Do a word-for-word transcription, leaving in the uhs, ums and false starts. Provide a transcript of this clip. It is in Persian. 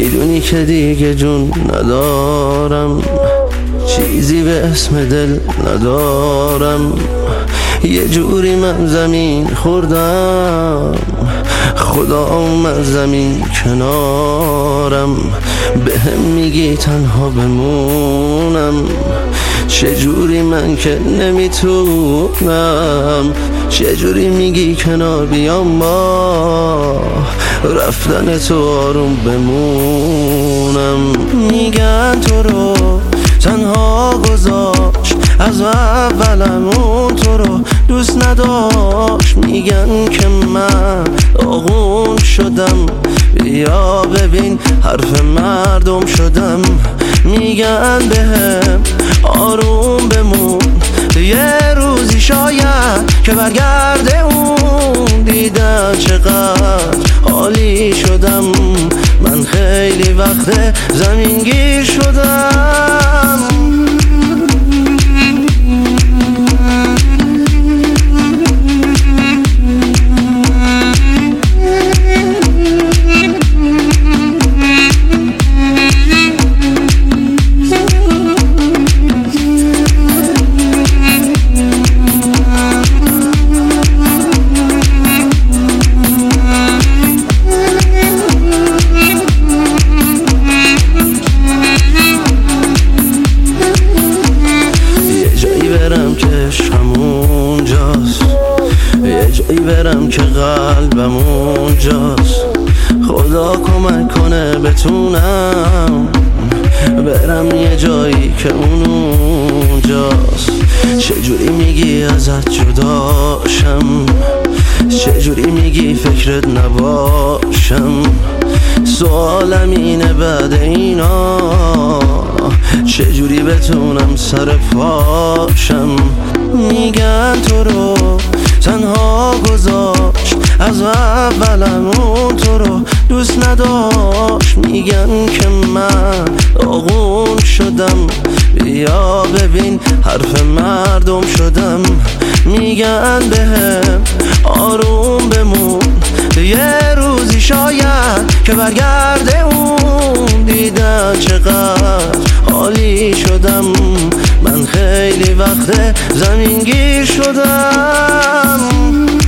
میدونی که دیگه جون ندارم، چیزی به اسم دل ندارم. یه جوری من زمین خوردم، خدا من زمین کنارم. به هم میگی تنها بمونم، چجوری من که نمیتونم. چجوری میگی کنار بیام با رفتن تو آروم بمونم. میگن تو رو تنها گذاشت، از اولمون تو رو دوست نداشت. میگن که من آغون شدم، بیا ببین حرف مردم شدم. میگن بهم آروم بمون، یه روزی شاید که برگرده اون. دیدن چقدر عالی شدم، من خیلی وقت زمین گیر شدم. یه جایی برم که قلبم اونجاست، خدا کمک کنه بتونم برم یه جایی که اون اونجاست. چجوری میگی ازت جداشم، چجوری میگی فکرت نباشم. سوالم اینه بعد اینا چجوری بتونم سر پاشم. میگن تو رو تنها گذاشت، از اولمون تو رو دوست نداشت. میگن که من آغون شدم، بیا ببین حرف مردم شدم. میگن بهم آروم بمون، یه روزی شاید که برگرده اون. دیدن چقدر عالی شدم، من خیلی وقت زمین گیر شدم.